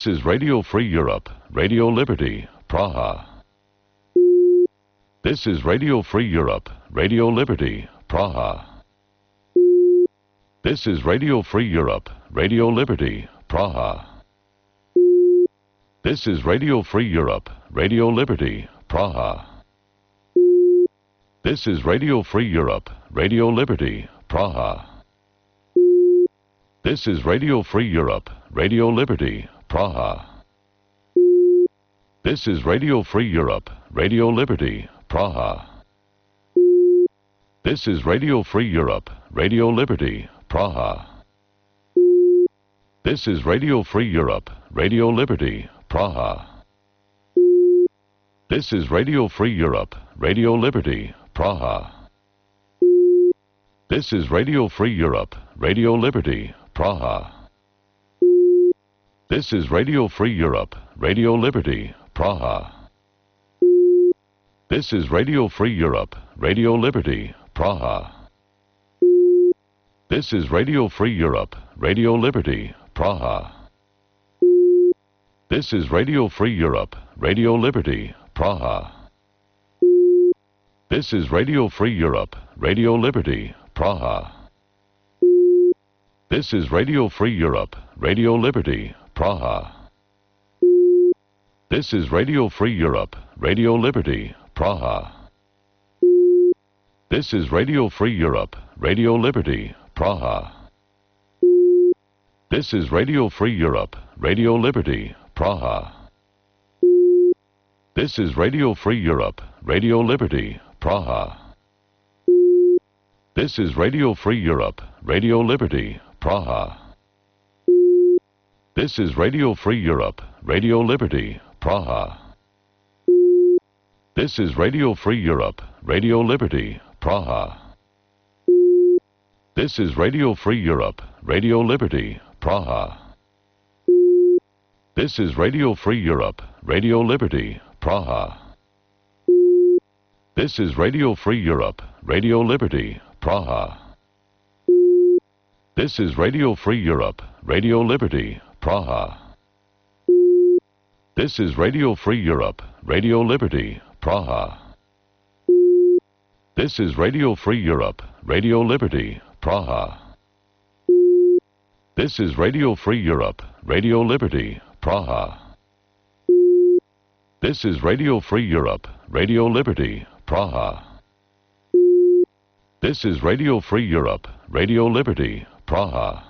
This is Radio Free Europe, Radio Liberty, Praha. This is Radio Free Europe, Radio Liberty, Praha. This is Radio Free Europe, Radio Liberty, Praha. This is Radio Free Europe, Radio Liberty, Praha. This is Radio Free Europe, Radio Liberty, Praha. This is Radio Free Europe, Radio Liberty, Praha. This is Radio Free Europe, Radio Liberty, Praha. This is Radio Free Europe, Radio Liberty, Praha. This is Radio Free Europe, Radio Liberty, Praha. This is Radio Free Europe, Radio Liberty, Praha. This is Radio Free Europe, Radio Liberty, Praha. This is Radio Free Europe, Radio Liberty, Praha. This is Radio Free Europe, Radio Liberty, Praha. This is Radio Free Europe, Radio Liberty, Praha. This is Radio Free Europe, Radio Liberty, Praha. This is Radio Free Europe, Radio Liberty, Praha. This is Radio Free Europe, Radio Liberty, Praha. This is Radio Free Europe, Radio Liberty, Praha. This is Radio Free Europe, Radio Liberty, Praha. This is Radio Free Europe, Radio Liberty, Praha. This is Radio Free Europe, Radio Liberty, Praha. This is Radio Free Europe, Radio Liberty, Praha. This is Radio Free Europe, Radio Liberty, Praha. This is Radio Free Europe, Radio Liberty, Praha. This is Radio Free Europe, Radio Liberty, Praha. This is Radio Free Europe, Radio Liberty, Praha. This is Radio Free Europe, Radio Liberty, Praha. This is Radio Free Europe, Radio Liberty, Praha. This is Radio Free Europe, Radio Liberty, Praha. This is Radio Free Europe, Radio Liberty, Praha. This is Radio Free Europe, Radio Liberty, Praha. This is Radio Free Europe, Radio Liberty, Praha. This is Radio Free Europe, Radio Liberty, Praha.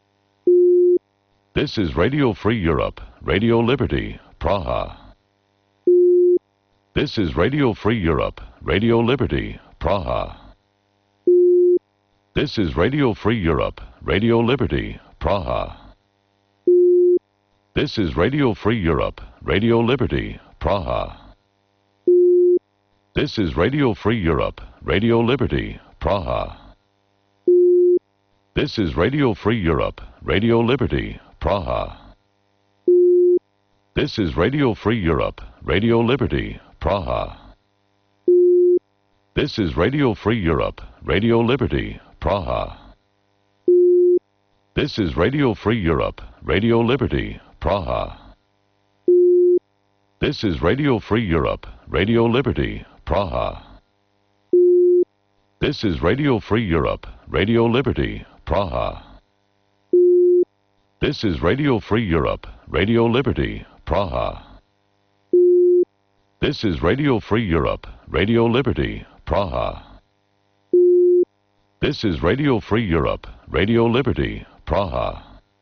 This is Radio Free Europe, Radio Liberty, Praha. This is Radio Free Europe, Radio Liberty, Praha. This is Radio Free Europe, Radio Liberty, Praha. This is Radio Free Europe, Radio Liberty, Praha. This is Radio Free Europe, Radio Liberty, Praha. This is Radio Free Europe, Radio Liberty, Praha. This is Radio Free Europe, Radio Liberty, Praha. This is Radio Free Europe, Radio Liberty, Praha. This is Radio Free Europe, Radio Liberty, Praha. This is Radio Free Europe, Radio Liberty, Praha. This is Radio Free Europe, Radio Liberty, Praha. This is Radio Free Europe, Radio Liberty, Praha. This is Radio Free Europe, Radio Liberty, Praha. This is Radio Free Europe, Radio Liberty, Praha.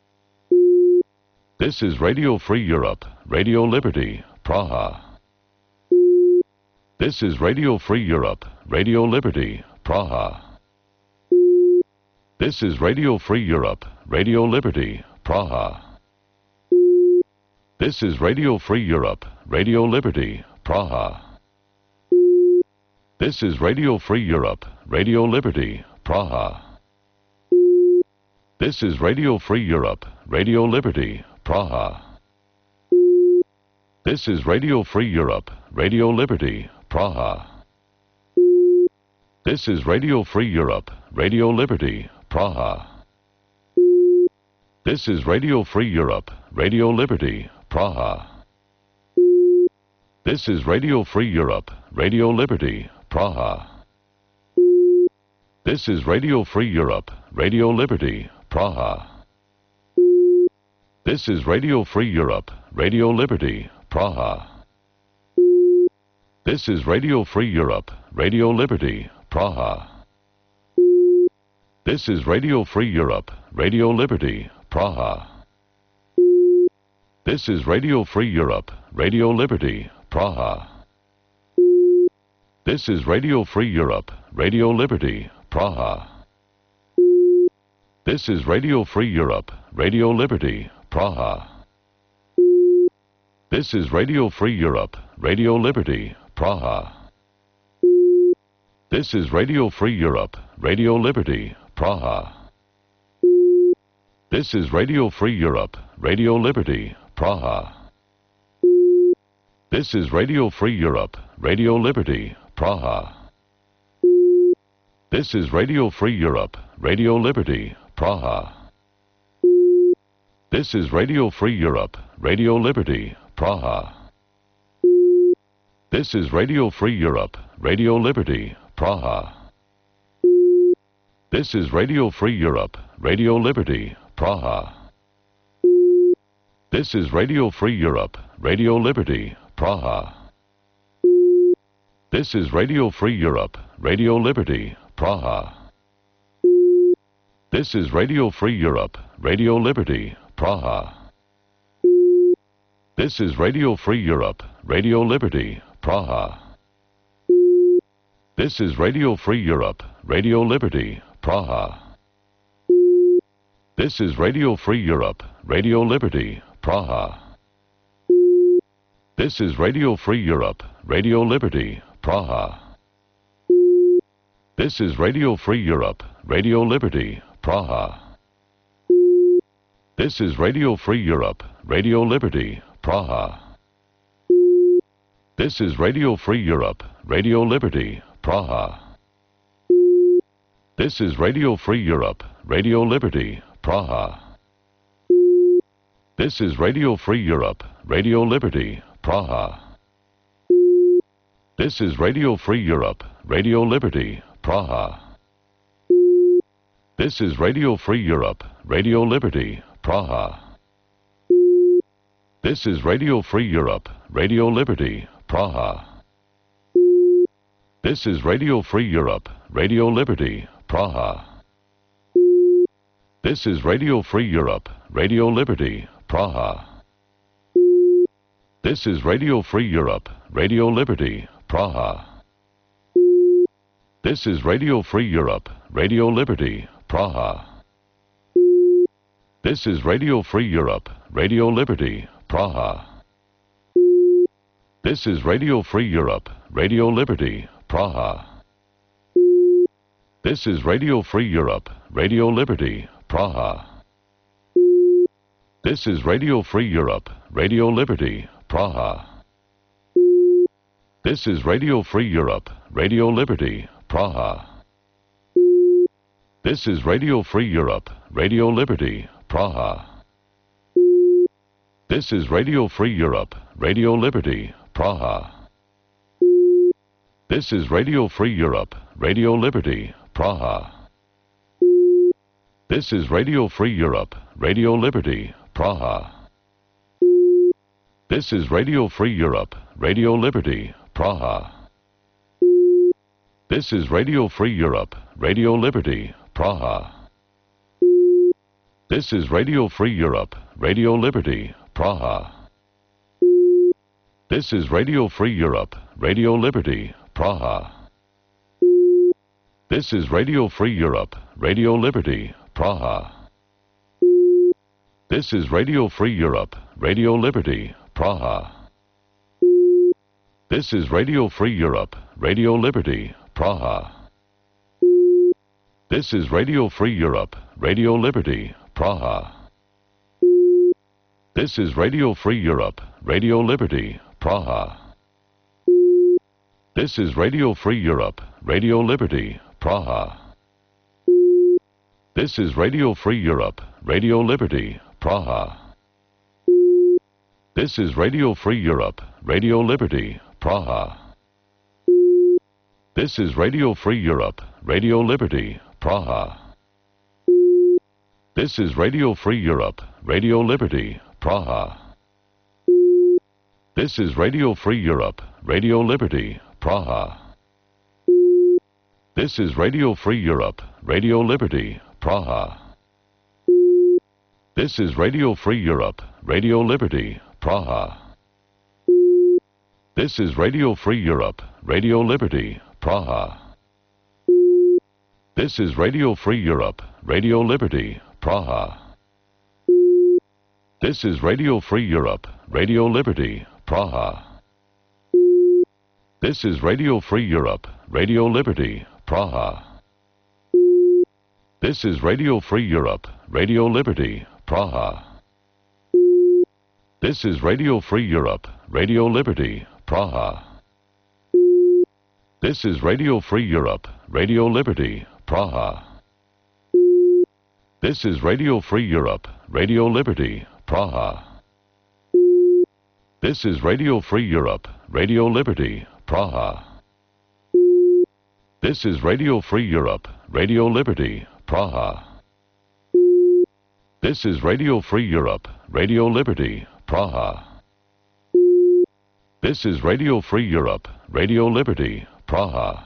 This is Radio Free Europe, Radio Liberty, Praha. This is Radio Free Europe, Radio Liberty, Praha. This is Radio Free Europe, Radio Liberty, Praha. This is Radio Free Europe, Radio Liberty, Praha. This is Radio Free Europe, Radio Liberty, Praha. This is Radio Free Europe, Radio Liberty, Praha. This is Radio Free Europe, Radio Liberty, Praha. This is Radio Free Europe, Radio Liberty, Praha. This is Radio Free Europe, Radio Liberty, Praha. This is Radio Free Europe, Radio Liberty, Praha. This is Radio Free Europe, Radio Liberty, Praha. This is Radio Free Europe, Radio Liberty, Praha. This is Radio Free Europe, Radio Liberty, Praha. This is Radio Free Europe, Radio Liberty, Praha. This is Radio Free Europe, Radio Liberty, Praha. This is Radio Free Europe, Radio Liberty, Praha. This is Radio Free Europe, Radio Liberty, Praha. This is Radio Free Europe, Radio Liberty, Praha. This is Radio Free Europe, Radio Liberty, Praha. This is Radio Free Europe, Radio Liberty, Praha. This is Radio Free Europe, Radio Liberty, Praha. This is Radio Free Europe, Radio Liberty, Praha. This is Radio Free Europe, Radio Liberty, Praha. This is Radio Free Europe, Radio Liberty, Praha. This is Radio Free Europe, Radio Liberty, Praha. This is Radio Free Europe, Radio Liberty, Praha. This is Radio Free Europe, Radio Liberty, Praha. This is Radio Free Europe, Radio Liberty, Praha. This is Radio Free Europe, Radio Liberty, Praha. This is Radio Free Europe, Radio Liberty, Praha. This is Radio Free Europe, Radio Liberty, Praha. This is Radio Free Europe, Radio Liberty, Praha. This is Radio Free Europe, Radio Liberty, Praha. This is Radio Free Europe, Radio Liberty, Praha. This is Radio Free Europe, Radio Liberty, Praha. This is Radio Free Europe, Radio Liberty, Praha. This is Radio Free Europe, Radio Liberty, Praha. This is Radio Free Europe, Radio Liberty, Praha. This is Radio Free Europe, Radio Liberty, Praha. This is Radio Free Europe, Radio Liberty, Praha. This is Radio Free Europe, Radio Liberty, Praha. This is Radio Free Europe, Radio Liberty, Praha. This is Radio Free Europe, Radio Liberty, Praha. This is Radio Free Europe, Radio Liberty, Praha. This is Radio Free Europe, Radio Liberty, Praha. This is Radio Free Europe, Radio Liberty, Praha. This is Radio Free Europe, Radio Liberty, Praha. This is Radio Free Europe, Radio Liberty, Praha. This is Radio Free Europe, Radio Liberty, Praha. This is Radio Free Europe, Radio Liberty, Praha. This is Radio Free Europe, Radio Liberty, Praha. This is Radio Free Europe, Radio Liberty, Praha. This is Radio Free Europe, Radio Liberty, Praha. This is Radio Free Europe, Radio Liberty, Praha. This is Radio Free Europe, Radio Liberty, Praha. This is Radio Free Europe, Radio Liberty, Praha. This is Radio Free Europe, Radio Liberty, Praha. This is Radio Free Europe, Radio Liberty, Praha. This is Radio Free Europe, Radio Liberty, Praha. This is Radio Free Europe, Radio Liberty, Praha. This is Radio Free Europe, Radio Liberty, Praha. This is Radio Free Europe, Radio Liberty, Praha. This is Radio Free Europe, Radio Liberty, Praha. This is Radio Free Europe, Radio Liberty, Praha. This is Radio Free Europe, Radio Liberty, Praha. This is Radio Free Europe, Radio Liberty, Praha. This is Radio Free Europe, Radio Liberty, Praha. This is Radio Free Europe, Radio Liberty, Praha. This is Radio Free Europe, Radio Liberty, Praha. This is Radio Free Europe, Radio Liberty, Praha. This is Radio Free Europe, Radio Liberty, Praha. This is Radio Free Europe, Radio Liberty, Praha. This is Radio Free Europe, Radio Liberty, Praha. This is Radio Free Europe, Radio Liberty, Praha. This is Radio Free Europe, Radio Liberty, Praha. This is Radio Free Europe, Radio Liberty, Praha. This is Radio Free Europe, Radio Liberty, Praha. This is Radio Free Europe, Radio Liberty, Praha. This is Radio Free Europe, Radio Liberty, Praha. This is Radio Free Europe, Radio Liberty, Praha. This is Radio Free Europe, Radio Liberty, Praha. This is Radio Free Europe, Radio Liberty, Praha.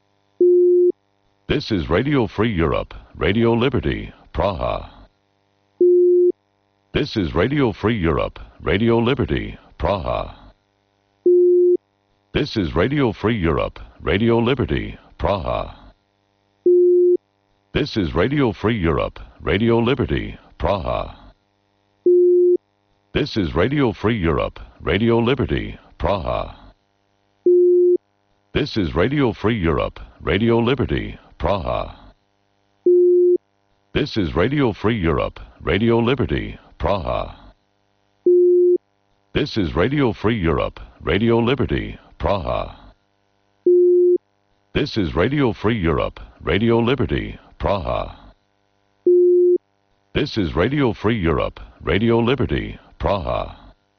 This is Radio Free Europe, Radio Liberty, Praha. This is Radio Free Europe, Radio Liberty, Praha. This is Radio Free Europe, Radio Liberty, Praha. This is Radio Free Europe, Radio Liberty, Praha. This is Radio Free Europe, Radio Liberty, Praha. This is Radio Free Europe, Radio Liberty, Praha. This is Radio Free Europe, Radio Liberty, Praha. This is Radio Free Europe, Radio Liberty, Praha. This is Radio Free Europe, Radio Liberty, Praha. This is Radio Free Europe, Radio Liberty, Praha.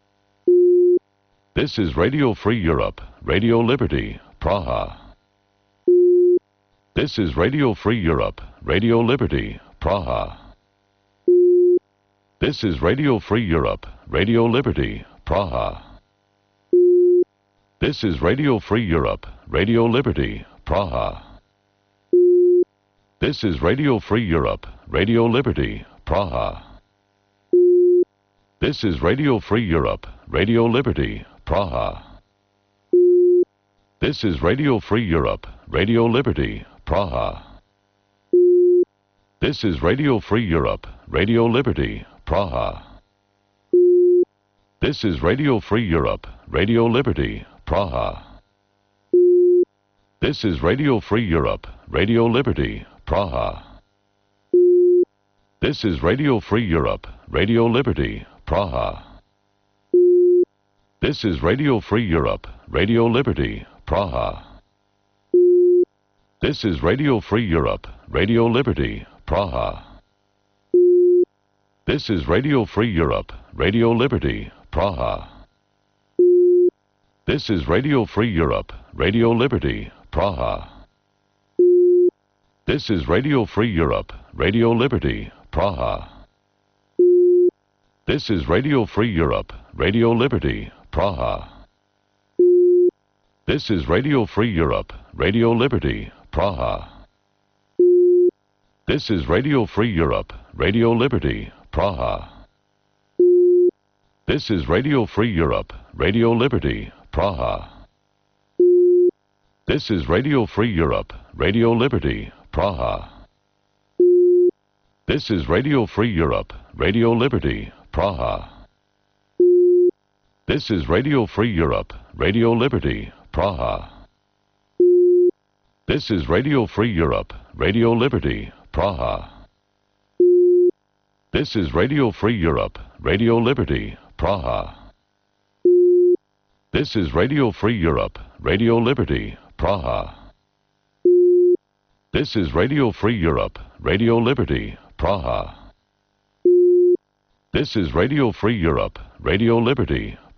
This is Radio Free Europe, Radio Liberty, Praha. This is Radio Free Europe, Radio Liberty, Praha. This is Radio Free Europe, Radio Liberty, Praha. This is Radio Free Europe, Radio Liberty, Praha. This is Radio Free Europe, Radio Liberty, Praha. This is Radio Free Europe, Radio Liberty, Praha. This is Radio Free Europe, Radio Liberty, Praha. This is Radio Free Europe, Radio Liberty, Praha. This is Radio Free Europe, Radio Liberty, Praha. This is Radio Free Europe, Radio Liberty, Praha. This is Radio Free Europe, Radio Liberty, Praha. This is Radio Free Europe, Radio Liberty, Praha. This is Radio Free Europe, Radio Liberty, Praha. This is Radio Free Europe, Radio Liberty, Praha. This is Radio Free Europe, Radio Liberty, Praha. This is Radio Free Europe, Radio Liberty, Praha. This is Radio Free Europe, Radio Liberty, Praha. This is Radio Free Europe, Radio Liberty, Praha. This is Radio Free Europe, Radio Liberty, Praha. This is Radio Free Europe, Radio Liberty, Praha. This is Radio Free Europe, Radio Liberty, Praha. This is Radio Free Europe, Radio Liberty, Praha. This is Radio Free Europe, Radio Liberty, Praha. This is Radio Free Europe, Radio Liberty, Praha. This is Radio Free Europe, Radio Liberty, Praha. This is Radio Free Europe, Radio Liberty, Praha. This is Radio Free Europe, Radio Liberty, Praha. This is Radio Free Europe, Radio Liberty,